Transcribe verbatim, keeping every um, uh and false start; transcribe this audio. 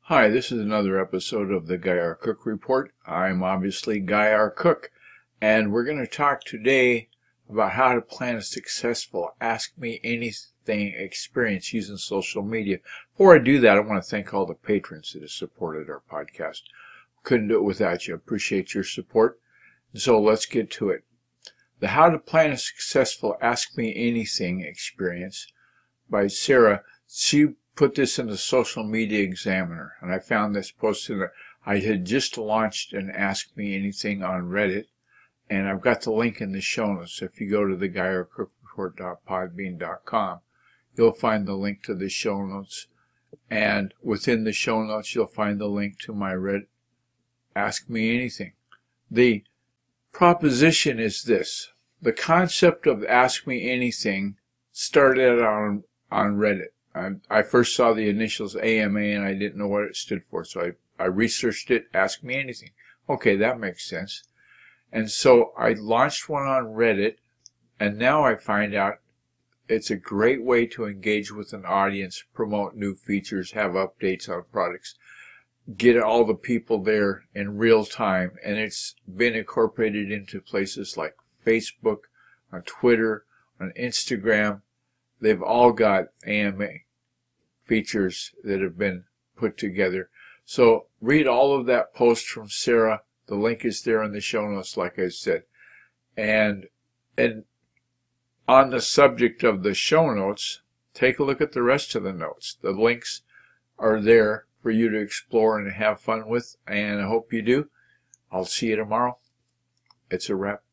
Hi, this is another episode of the Guy R. Cook Report. I'm obviously Guy R. Cook, and we're going to talk today about how to plan a successful Ask Me Anything experience using social media. Before I do that, I want to thank all the patrons that have supported our podcast. Couldn't do it without you. Appreciate your support. So let's get to it. The How to Plan a Successful Ask Me Anything experience by Sarah. She put this in the Social Media Examiner, and I found this posted. I had just launched an Ask Me Anything on Reddit, and I've got the link in the show notes. If you go to the guy r cook report dot podbean dot com, you'll find the link to the show notes, and within the show notes you'll find the link to my Reddit Ask Me Anything. The proposition is this: the concept of Ask Me Anything started on on Reddit. I, I first saw the initials A M A and I didn't know what it stood for, so I, I researched it. Ask Me Anything. Okay, that makes sense. And so I launched one on Reddit, and now I find out it's a great way to engage with an audience, promote new features, have updates on products, get all the people there in real time. And it's been incorporated into places like Facebook, on Twitter, on Instagram. They've all got A M A features that have been put together. So read all of that post from Sarah. The link is there in the show notes, like I said. And and on the subject of the show notes, take a look at the rest of the notes. The links are there for you to explore and have fun with, and I hope you do. I'll see you tomorrow. It's a wrap.